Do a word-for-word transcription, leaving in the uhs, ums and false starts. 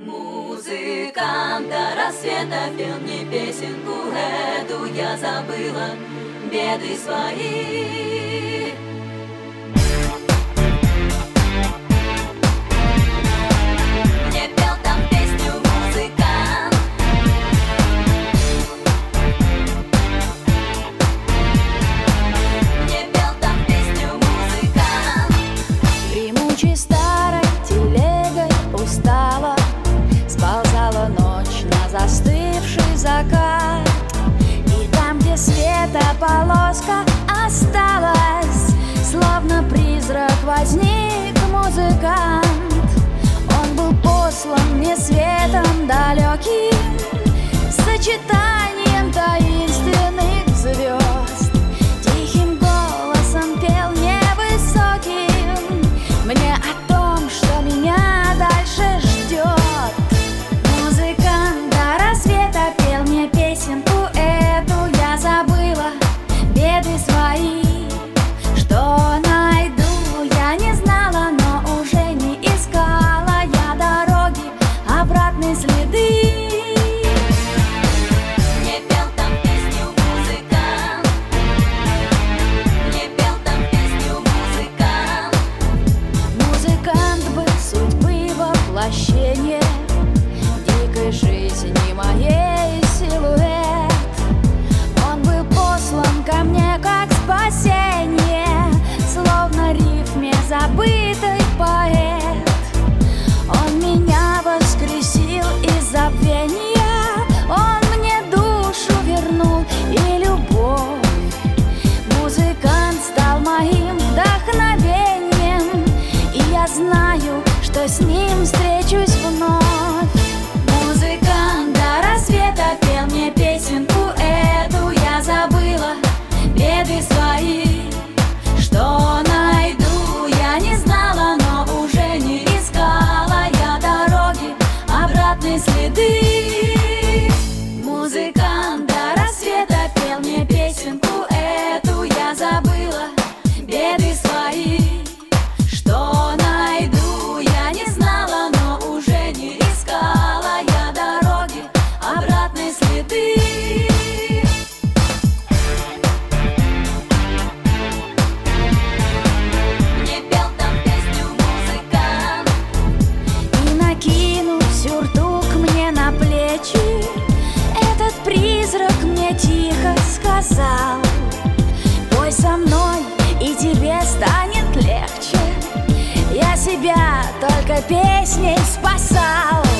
Музыкант до рассвета пел мне песенку эту, я забыла беды свои. Мне пел там песню музыкант, мне пел там песню музыкант. Гремучей старой телегой устала сползала ночь на застывший закат. И там, где света полоска осталась, словно призрак возник музыкант. Он был послан мне светом далеким, сочетанием таинственных звезд. Тихим голосом пел невысоким мне о том, что меня дальше ждет. Музыкант до рассвета пел мне песенку эту, я забыла беды свои. Что найду, я не знала, но уже не искала я дороги, обратные следы. Мне пел там песню музыкант, мне пел там песню музыкант. Музыкант был судьбы воплощение дикой жизни моей силуэт. Он был послан ко мне как спасение, словно рифме забытый поэт. Он меня воскресил из забвения, он мне душу вернул и любовь. Музыкант стал моим вдохновением, и я знаю, что с ним встречусь вновь. Музыкант до рассвета пел мне песенку эту, я забыла беды свои. Что найду, я не знала, но уже не искала я дороги, обратные следы. Музыкант до рассвета пел мне песенку эту, я забыла беды свои. Что найду, я не знала, но уже не искала я дороги, обратные следы. Мне пел там песню музыкант, И накинув сюртук мне на плечи, этот призрак мне тихо сказал: пой со мной, и тебе станет легче. Я себя только песней спасал.